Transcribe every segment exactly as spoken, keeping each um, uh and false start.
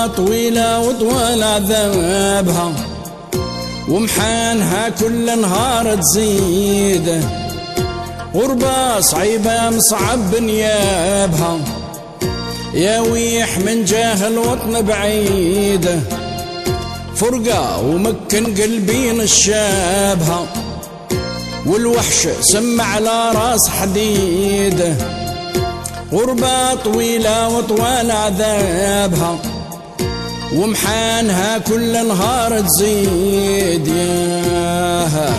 طويلة وطوال عذابها، ومحانها كل نهار تزيد. غربة صعيبة مصعب بنيابها، يا ويح من جاه الوطن بعيد. فرقة ومكن قلبي نشابها، والوحش سمع على راس حديد. غربة طويلة وطوال عذابها، ومحانها كل نهار تزيد. ياها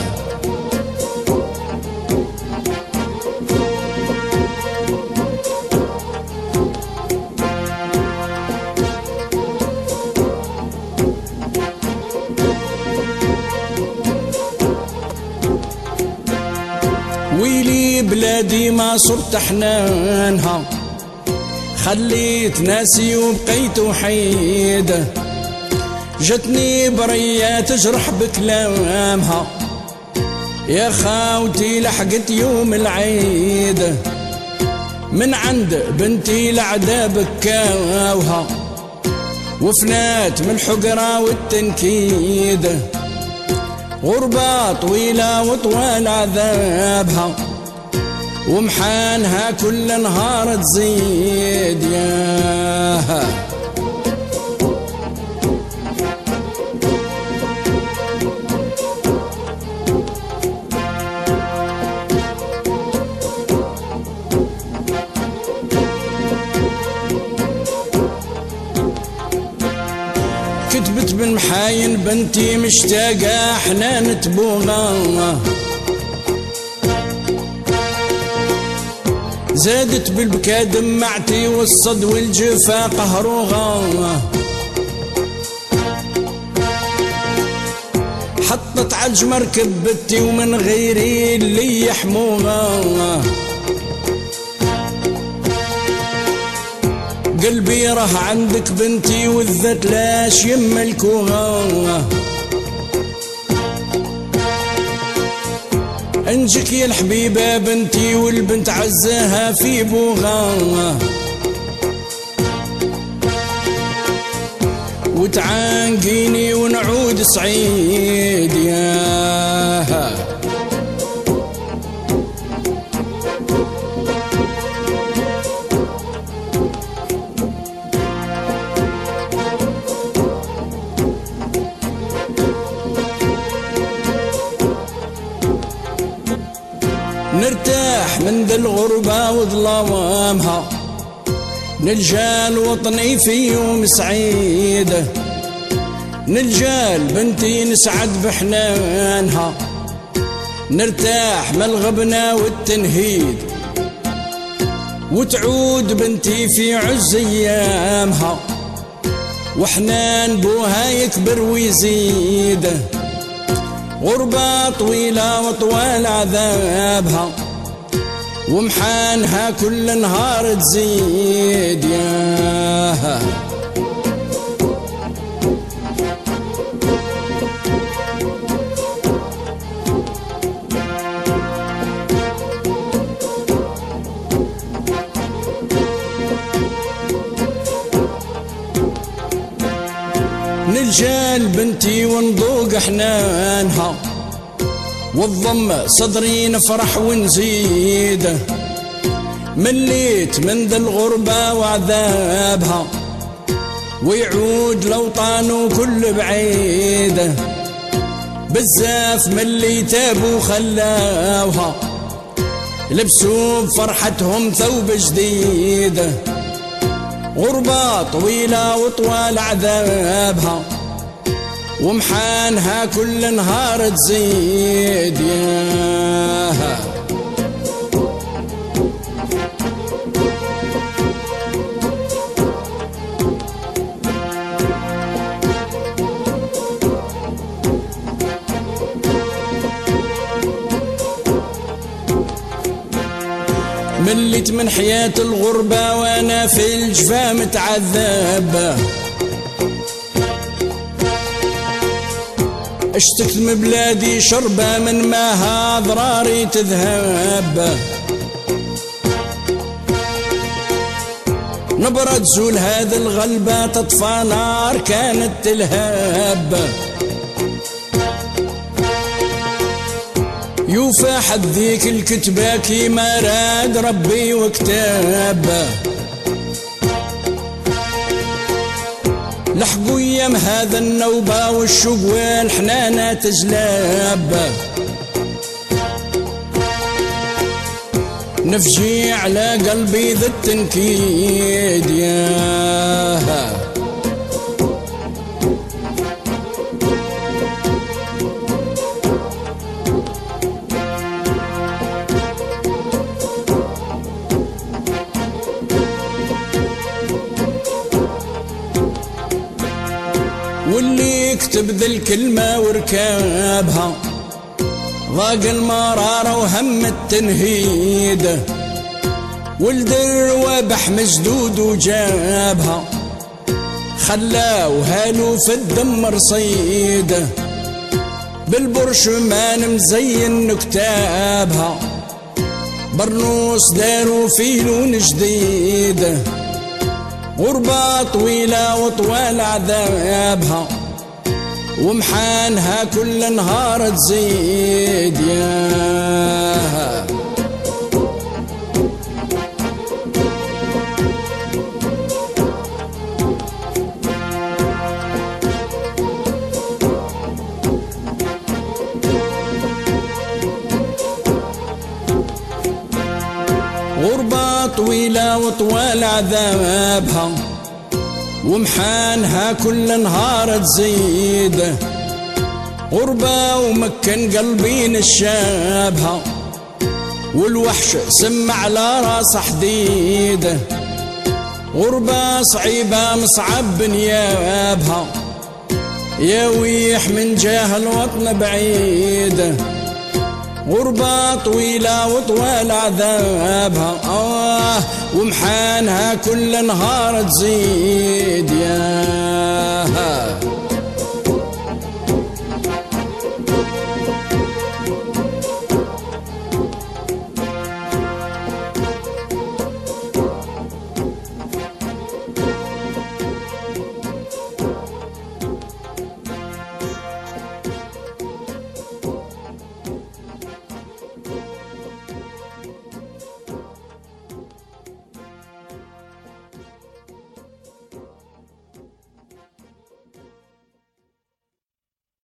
ويلي بلادي ما صرت حنانها، خليت ناسي وبقيت وحيدة. جتني برية تجرح بكلامها، يا خاوتي لحقت يوم العيد. من عند بنتي العدا بكاوها، وفنات من الحقرة والتنكيد. غربة طويلة وطوال عذابها، ومحانها كل نهار تزيد. ياها كتبت بالمحاين بنتي مشتاقة حنان تبوغا، زادت بالبكا دمعتي والصد والجفا قهروغا. حطت عالجمر كبتي ومن غيري اللي يحموغا. قلبي راه عندك بنتي والذات لاش يملكوها. انجك يا الحبيبة بنتي والبنت عزاها في بوغا. وتعانقيني ونعود سعيد. ياها نرتاح من ذا الغربة وظلامها، نلجا الوطني في يوم سعيد. نلجا بنتي نسعد بحنانها، نرتاح من الغبنة والتنهيد. وتعود بنتي في عز ايامها، وحنان بوها يكبر ويزيد. غربة طويلة وطوال عذابها، ومحانها كل نهار تزيد. ياها نلجا لبنتي ونذوق حنانها، والضم صدري نفرح ونزيد. مليت من ذا الغربة وعذابها، ويعود لوطان كل بعيد. بزاف من اللي تابوا خلاوها، لبسوا بفرحتهم ثوب جديد. غربة طويلة وطوال عذابها، ومحانها كل نهار تزيد. ياها مليت من حياة الغربة وانا في الجفا متعذب. اشتكت من بلادي شربة من ماها ضراري تذهب. نبرة تزول هذه الغلبة تطفى نار كانت تلهب. يوفى حد ذيك الكتبة كيما راد ربي وكتاب. لحقوا ايام هذا النوبة والشوق والحنانة تجلاب. نفجي على قلبي ذا التنكيد ياها. واللي يكتب ذا الكلمة وركابها ضاق المرارة وهم التنهيد. ولد الروابح مجدود وجابها خلاو هالو في الدم رصيد. بالبرشمان مزين كتابها برنوس داروا في لون جديد. غربة طويلة وطوال عذابها ومحانها كل نهار تزيد ياها. غربة طويلة وطوال عذابها ومحانها كل نهار تزيد. غربة ومكن قلبي نشابها والوحش سمع على راس حديد. غربة صعيبة مصعب بنيابها يا ويح من جاه الوطن بعيد. غربة طويلة وطوال عذابها آه ومحانها كل نهار تزيد ياها.